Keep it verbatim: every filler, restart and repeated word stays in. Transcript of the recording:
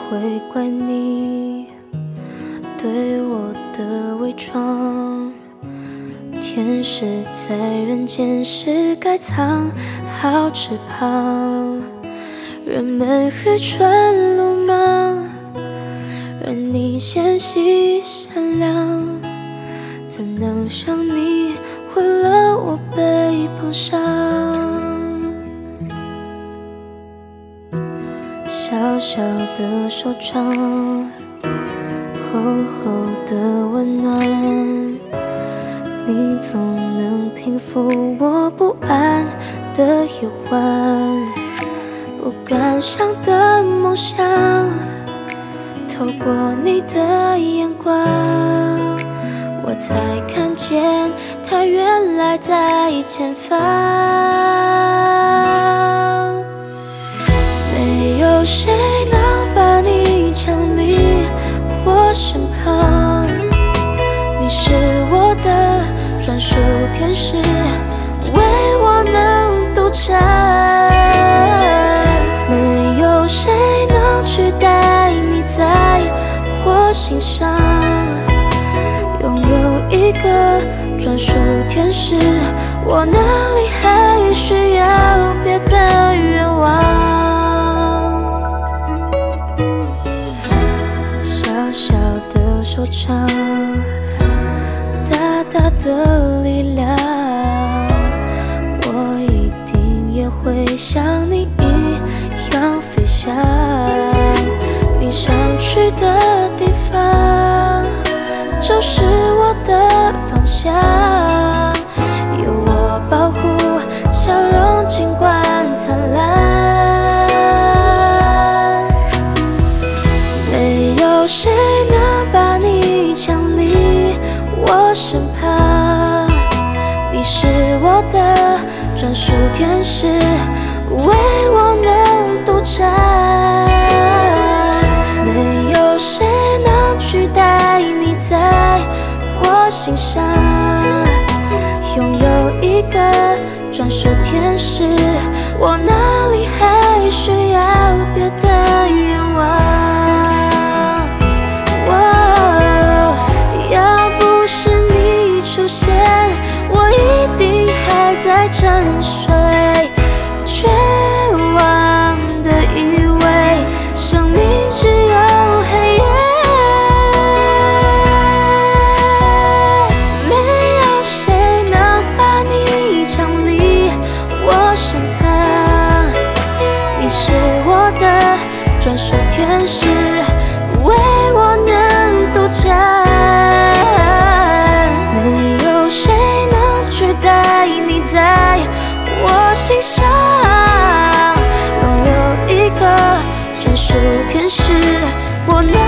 会怪你对我的伪装。天使在人间是该藏好翅膀，人们愚蠢鲁莽，而你纤细善良，怎能想你毁了我背膀上。小小的手掌，厚厚的温暖，你总能平复我不安的夜晚。不敢想的梦想，透过你的眼光，我才看见它原来在前方。没有谁能把你抢离我身旁，你是我的专属天使，为我能独占。没有谁能取代你在我心上，拥有一个专属天使，我哪里还需要别的愿望？小小的手掌，大大的力量，我一定也会像你一样飞翔。你想去的地方，就是我的方向。有我保护，笑容尽管灿烂。没有谁能把你抢离我身旁，你是我的专属天使，为我能独占。没有谁能取代你在我心上，拥有一个专属天使，我哪里还需要别的愿望？要不是你出现，我一定还在沉睡，绝望的以为生命只有黑夜。没有谁能把你抢离我身旁，你是我的专属天使，为我能独占。没有谁能取代你在我心上，拥有一个专属天使，我能